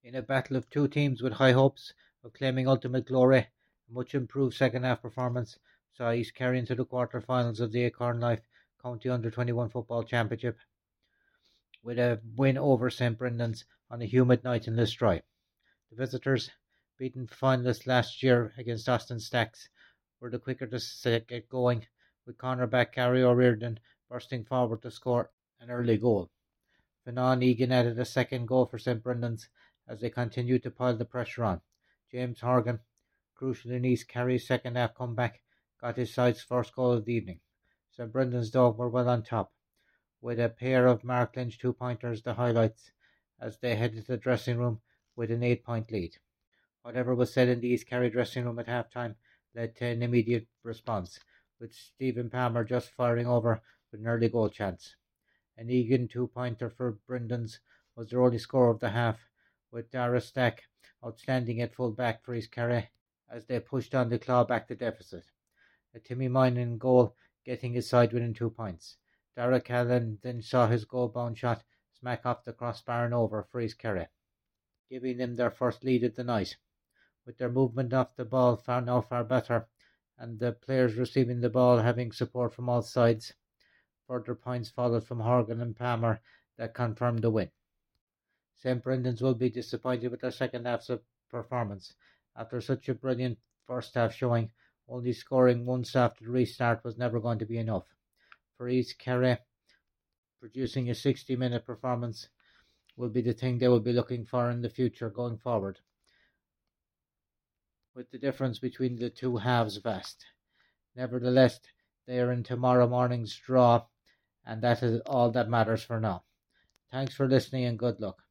In a battle of two teams with high hopes of claiming ultimate glory, a much improved second half performance saw East Kerry into the quarter-finals of the Acorn Life County Under-21 Football Championship with a win over St Brendan's on a humid night in Listroy. The visitors, beaten finalists last year against Austin Stacks, were the quicker to get going, with cornerback Gary O'Riordan bursting forward to score an early goal. Finan Egan added a second goal for St Brendan's as they continued to pile the pressure on. James Horgan, crucial in East Kerry's second half comeback, got his side's first goal of the evening. St Brendan's dog were well on top, with a pair of Mark Lynch two-pointers the highlights as they headed to the dressing room with an 8-point lead. Whatever was said in the East Kerry dressing room at half-time led to an immediate response, with Stephen Palmer just firing over with an early goal chance. An Egan two-pointer for Brendan's was their only score of the half, with Dara Stack outstanding at full back for East Kerry as they pushed on to claw back the deficit. A Timmy Moynihan goal getting his side within 2 points. Dara Callan then saw his goal-bound shot smack off the crossbar and over for East Kerry, giving them their first lead of the night. With their movement off the ball far better, and the players receiving the ball having support from all sides, further points followed from Horgan and Palmer that confirmed the win. St Brendan's will be disappointed with their second half's performance. After such a brilliant first half showing, only scoring once after the restart was never going to be enough. For East Kerry, producing a 60-minute performance will be the thing they will be looking for in the future going forward, with the difference between the two halves vast. Nevertheless, they are in tomorrow morning's draw, and that is all that matters for now. Thanks for listening and good luck.